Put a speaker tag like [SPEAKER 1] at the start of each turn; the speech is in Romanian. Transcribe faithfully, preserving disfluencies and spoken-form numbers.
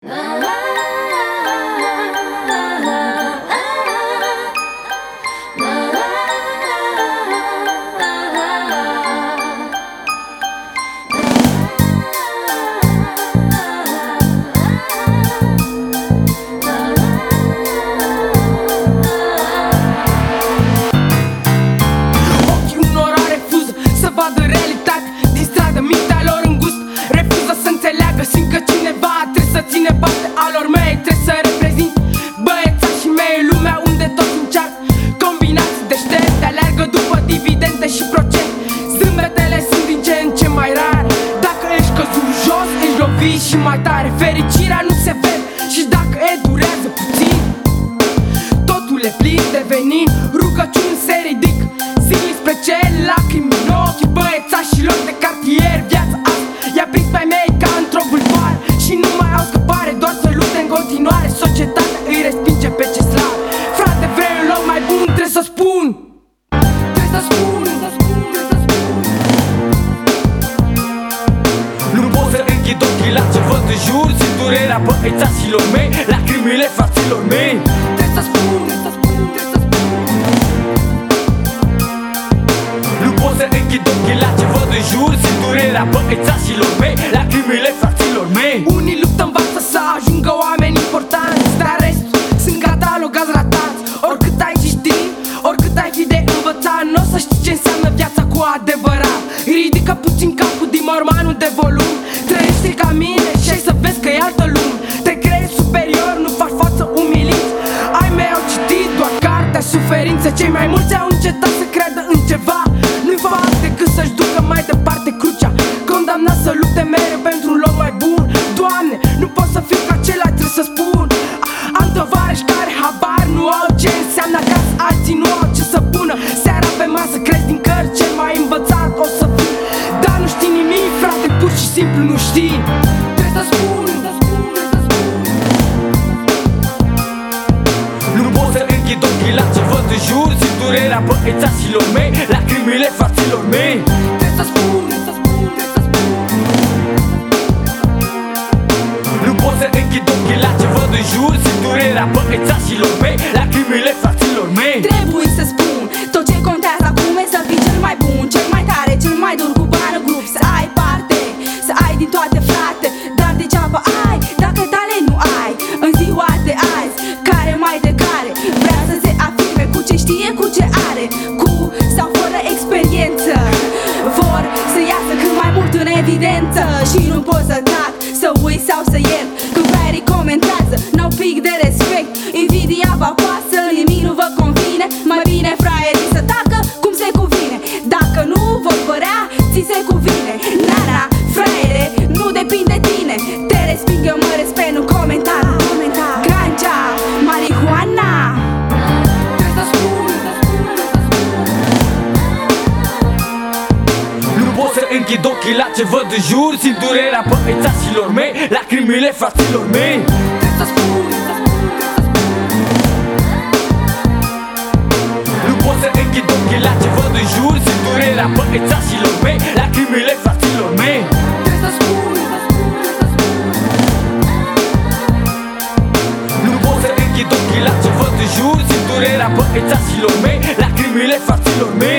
[SPEAKER 1] Și procent, zâmbetele sunt din ce în ce mai rare. Dacă ești căzut jos, ești lovit și mai tare. Fericirea nu se vede și dacă e durează puțin. Totul e plin de venin, rugăciuni se ridic zilnic spre cer, lacrimi în ochii băiețașilor de cartier. Viața asta i-a prins pe mei ca într-o bulvară și nu mai au scăpare, doar să lupte în continuare. Societatea îi respinge pe ce slavă. Frate, vrei un loc mai bun, trebuie să spun. Trebuie să spun. La ce văd în jur, simt durerea băiețașilor mei, lacrimile fraților mei. Trebuie să spun, trebuie să spun, trebuie să spun. Nu pot să închid ochii la ce văd în jur, simt durerea băiețașilor mei, lacrimile fraților mei. Unii luptă, învață să ajungă oameni importanți, dar restul sunt catalogați ratați. Oricât ai ști, oricât ai fi de învățat, n-o să știi ce înseamnă viața cu adevărat. Ridică puțin capul din mormanul de volum, trăiește ca mine și ai să vezi că e altă lume. Te crezi superior, nu faci față umilit. Ai mei au citit doar cartea suferință. Cei mai mulți au încetat să creadă în ceva. Nu-i fac decât să-și ducă mai departe crucea, condamnat să lupte mereu pentru un loc mai bun. Doamne, nu pot să fiu ca celălalt, trebuie să spun. Am tovarăși care habar nu au ce înseamnă acasă, alții nu au ce să pună seara pe masă. Crezi din cărți cel mai învățat o să fiu, dar nu știi nimic, frate, pur și simplu nu știi. Trebuie să spun, să spun, să spun. Nu pot să închid ochii la ce văd în jur, simt durerea băiețașilor mei, lacrimile fraților mei. Trebuie să spun, să spun, să spun. Nu pot să închid ochii la ce văd în jur, simt durerea băiețașilor mei, lacrimile fraților mei.
[SPEAKER 2] Trebuie să spun, tot ce contează acum e să fii cel mai bun, cel mai tare, cel mai dur cu bană grup. Să ai parte, să ai din toate, frate, dar degeaba ai dacă talent nu ai. În ziua de azi, care mai de care vrea să se afirme cu ce știe, cu ce are, cu sau fără experiență, vor să iasă cât mai mult în evidență. Și nu pot să tac, să uit sau să iert când fraierii comentează, n-au pic de respect. Invidia vă pasă, nimic nu vă convine. Mai bine fraierii să tacă cum se cuvine. Dacă nu vor părea, ți se cuvine. Nana, fraiere, nu depinde de tine. Te resping, eu mă respect, nu comenta. Ganja, marihuana.
[SPEAKER 1] Trebuie să spun, să spun, să spun. Nu pot să închid ochii la ce văd în jur, simt durerea băiețașilor mei, lacrimile fraților mei. Trebuie să spun, să spun, să spun. Nu pot să închid ochii la ce văd în jur, simt durerea băiețașilor mei, lacrimile fraților mei. Trebuie să spun, să spun, să spun. Nu pot să închid ochii la ce văd în jur, simt durerea băiețașilor mei, lacrimile fraților mei.